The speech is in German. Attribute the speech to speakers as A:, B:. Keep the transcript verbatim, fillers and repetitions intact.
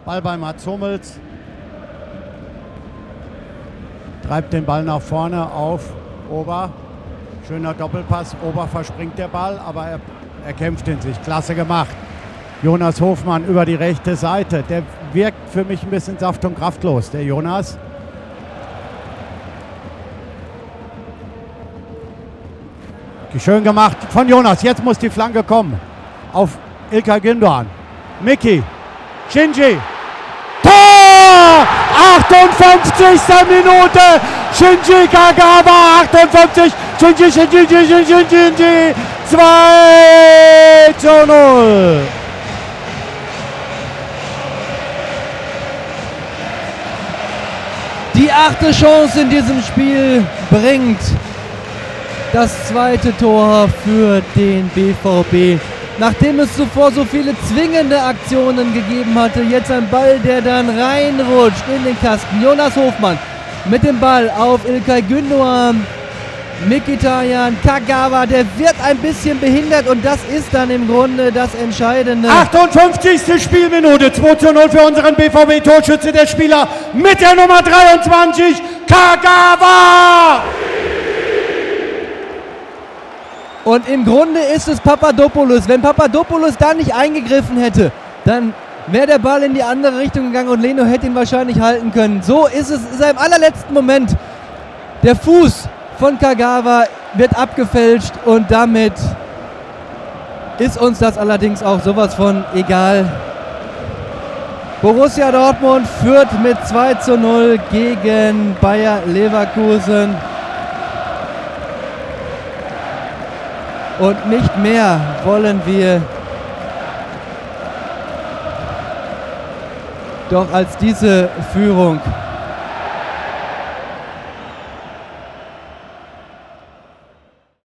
A: Ball bei Mats Hummels. Treibt den Ball nach vorne auf Ober. Schöner Doppelpass. Ober verspringt der Ball, aber er, er kämpft in sich. Klasse gemacht. Jonas Hofmann über die rechte Seite. Der wirkt für mich ein bisschen saft- und kraftlos, der Jonas. Schön gemacht von Jonas. Jetzt muss die Flanke kommen. Auf İlkay Gündoğan. Mickey. Shinji. Tor! achtundfünfzigste Minute. Shinji Kagawa. achtundfünfzig. Shinji, Shinji, Shinji, Shinji, Shinji. zwei zu null.
B: Die achte Chance in diesem Spiel bringt das zweite Tor für den B V B. Nachdem es zuvor so viele zwingende Aktionen gegeben hatte, jetzt ein Ball, der dann reinrutscht in den Kasten. Jonas Hofmann mit dem Ball auf İlkay Gündoğan. Mkhitaryan, Kagawa, der wird ein bisschen behindert und das ist dann im Grunde das Entscheidende.
A: achtundfünfzigste Spielminute, zwei zu null für unseren B V B-Torschütze, der Spieler mit der Nummer dreiundzwanzig, Kagawa!
B: Und im Grunde ist es Papadopoulos. Wenn Papadopoulos da nicht eingegriffen hätte, dann wäre der Ball in die andere Richtung gegangen und Leno hätte ihn wahrscheinlich halten können. So ist es, ist er im allerletzten Moment. Der Fuß von Kagawa wird abgefälscht und damit ist uns das allerdings auch sowas von egal. Borussia Dortmund führt mit zwei zu null gegen Bayer Leverkusen. Und nicht mehr wollen wir doch als diese Führung